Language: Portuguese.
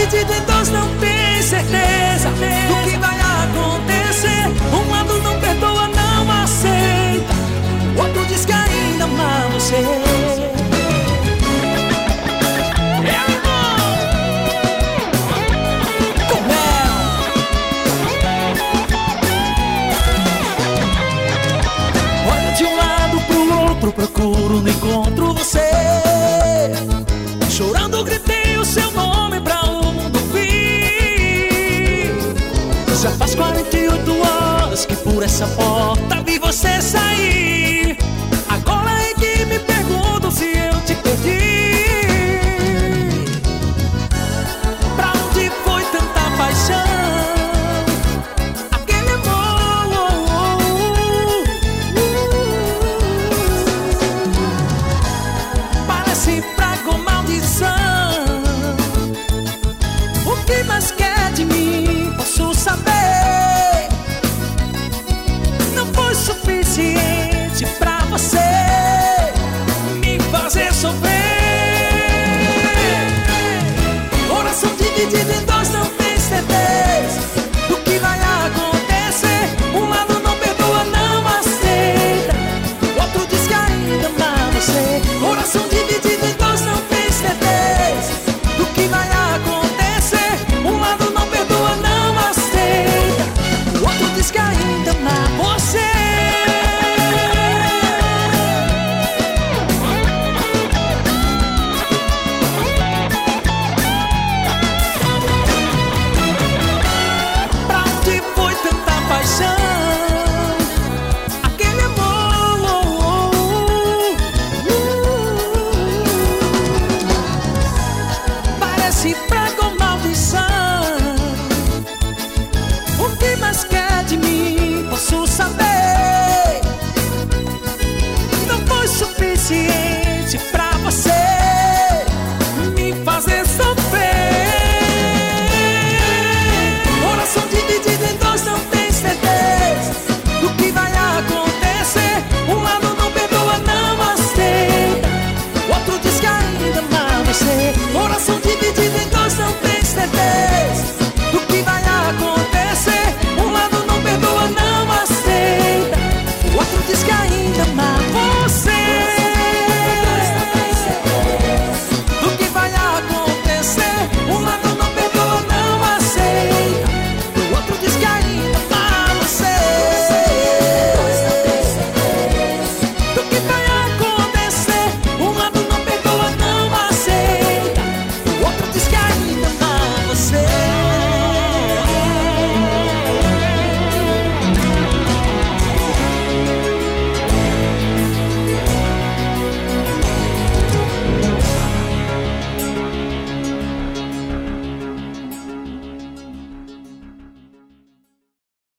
dividido em dois não tem certeza do que vai acontecer. Um lado não perdoa, não aceita, o outro diz que ainda ama você. Olha de um lado pro outro, procuro, não encontro você. Chorando gritei o seu nome pra o mundo vir. Já faz 48 horas que por essa porta vi você sair. Agora é que me pergunto se eu te perdi. Pra onde foi tanta paixão? Aquele amor parece praga ou maldição. O que mais quer de mim? Posso saber? Não foi suficiente pra você me fazer sofrer. Coração dividido em dois